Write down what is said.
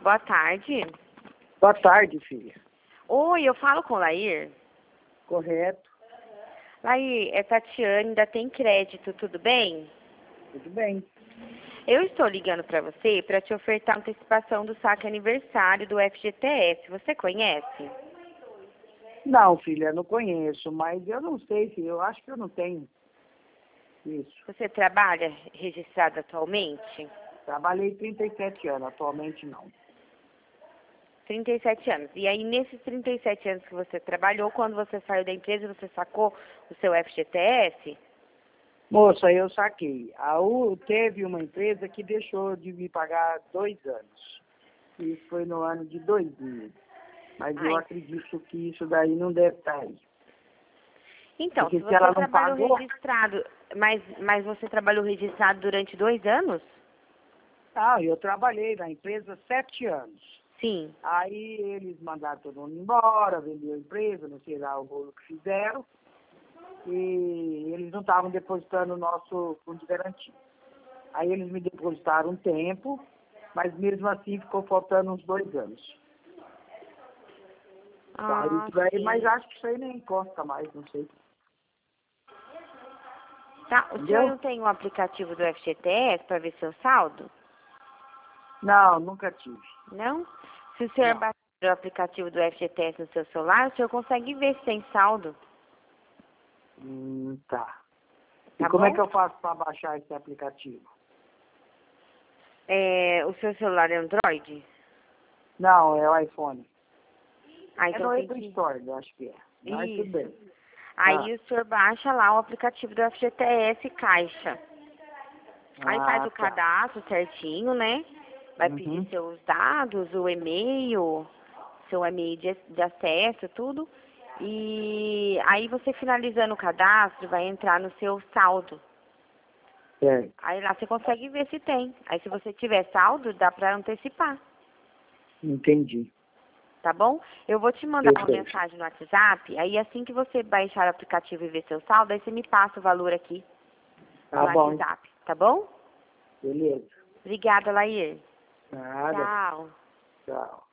Boa tarde. Boa tarde, filha. Oi, eu falo com o Lair. Correto. Lair, é Tatiane, ainda tem crédito, tudo bem? Tudo bem. Eu estou ligando para você para te ofertar antecipação do saque aniversário do FGTS. Você conhece? Não, filha, não conheço, mas eu não sei, filha, eu acho que eu não tenho isso. Você trabalha registrado atualmente? Trabalhei 37 anos, atualmente não. 37 anos. E aí, nesses 37 anos que você trabalhou, quando você saiu da empresa, você sacou o seu FGTS? Moça, eu saquei. Teve uma empresa que deixou de me pagar 2 anos. Isso foi no ano de 2000. Mas eu acredito que isso daí não deve estar aí. Então, porque se se ela você não trabalhou pagou... registrado, mas você trabalhou registrado durante 2 anos? Ah, eu trabalhei na empresa 7 anos. Sim. Aí eles mandaram todo mundo embora, vendeu a empresa, não sei lá o rolo que fizeram. E eles não estavam depositando o nosso fundo de garantia. Aí eles me depositaram um tempo, mas mesmo assim ficou faltando uns 2 anos. Isso daí, mas acho que isso aí nem consta mais, não sei. Tá, o Entendeu? senhor não tem um aplicativo do FGTS para ver seu saldo? Não, nunca tive. Não? Se o senhor baixar o aplicativo do FGTS no seu celular, o senhor consegue ver se tem saldo. Tá. Tá E como bom? é que eu faço para baixar esse aplicativo? O seu celular é Android? Não, é o iPhone. Ah, É então no tem Apple que... Store, eu acho que é. Mas tudo Isso. bem. Aí o senhor baixa lá o aplicativo do FGTS Caixa. Aí faz o Tá. cadastro certinho, né? Vai pedir seus dados, o e-mail, seu e-mail de acesso, tudo. E aí você finalizando o cadastro, vai entrar no seu saldo. Certo. Aí lá você consegue ver se tem. Aí se você tiver saldo, dá pra antecipar. Entendi. Tá bom? Eu vou te mandar uma Perfeito. mensagem no WhatsApp, aí assim que você baixar o aplicativo e ver seu saldo, aí você me passa o valor aqui no Tá bom. WhatsApp, tá bom? Beleza. Obrigada, Lair. Nada. Tchau. Tchau.